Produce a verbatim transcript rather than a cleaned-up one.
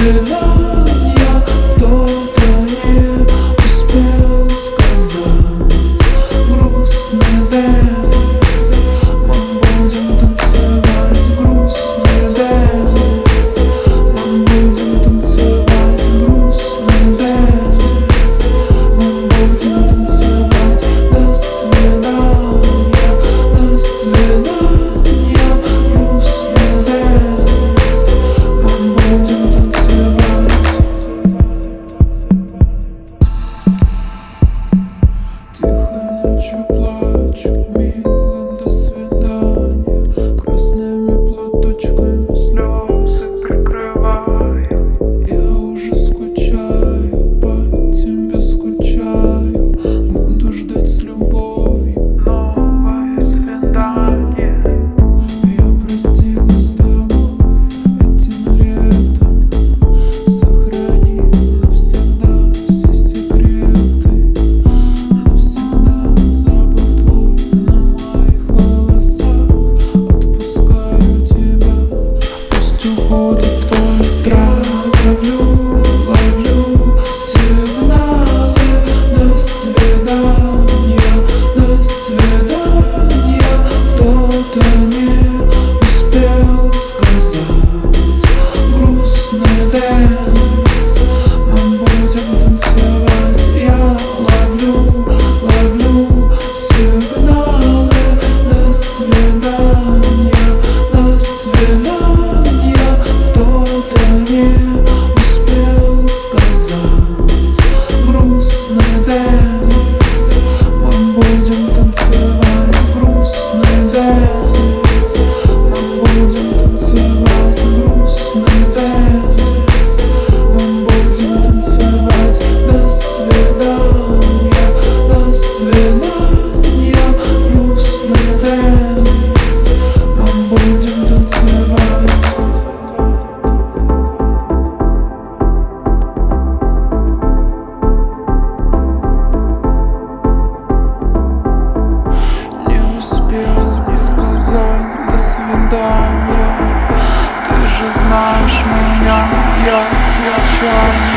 свидания кто-то не успел сказать. Грустный дэнс, мы будем танцевать. Грустный дэнс, мы будем танцевать. Грустный дэнс, мы будем танцевать. До свидания, до свидания. Грустный дэнс, мы будем танцевать. Тихой ночью плачу, милый, до свидания. Красными платочками слезы прикрываю. Я уже скучаю, по тебе скучаю. Буду ждать с любовью новое свидание. Я простилась с тобой этим летом. Сохрани навсегда все секреты. Навсегда запах твой на моих волосах. Отпускаю тебя, пусть уходит твой страх. Ловлю, ловлю сигналы. До свидания, до свидания. Кто-то не успел сказать. Грустный дэнс, мы будем танцевать. Я ловлю, ловлю сигналы. До свидания, до свидания. Кто-то не успел сказать. Грустный дэнс, мы будем танцевать. Грустный дэнс, мы будем танцевать. Грустный дэнс, мы будем танцевать. До свидания, до свидания. Грустный дэнс, мы будем танцевать. Не успел не сказать до свидания. Ты же знаешь меня, я случайно.